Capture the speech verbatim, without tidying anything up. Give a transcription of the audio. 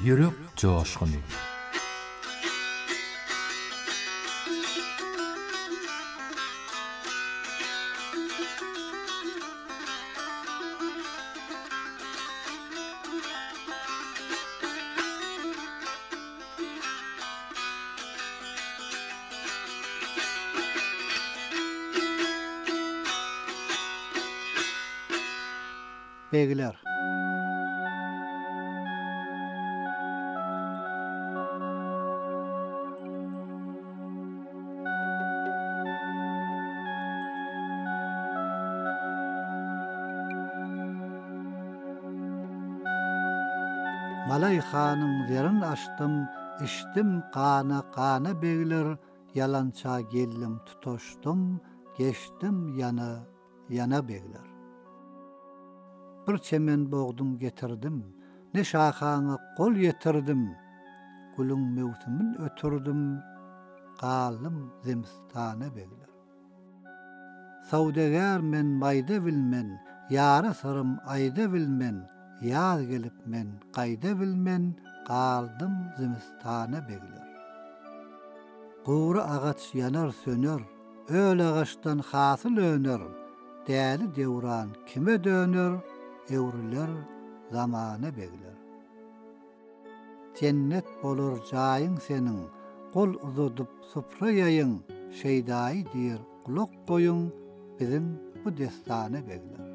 Yürek coşkunu. Begiler. Malayhanın zerin açtım, içtim kana kana begiler, yalança geldim tutoştum, geçtim yana yana begiler. Bir çemen boğdum getirdim, ne şahaňa kol yetirdim, gülüň mewsimin ötürdüm, galym zemistana begiler. Saudegar men mayda bilmen, yara sarım ayda bilmen, yaz gelip men qayda bilmen, galdım zemistana begiler. Gowru agaç yanar söner, öl agaçdan hasyl öner, däli dewran kime döner, ewriler zamana begiler. Cennet bolur jaýyň seniň, gol uzadyp supra ýaýyň, şeýdaý diýer kulak goýuň, bizim bu destana begiler.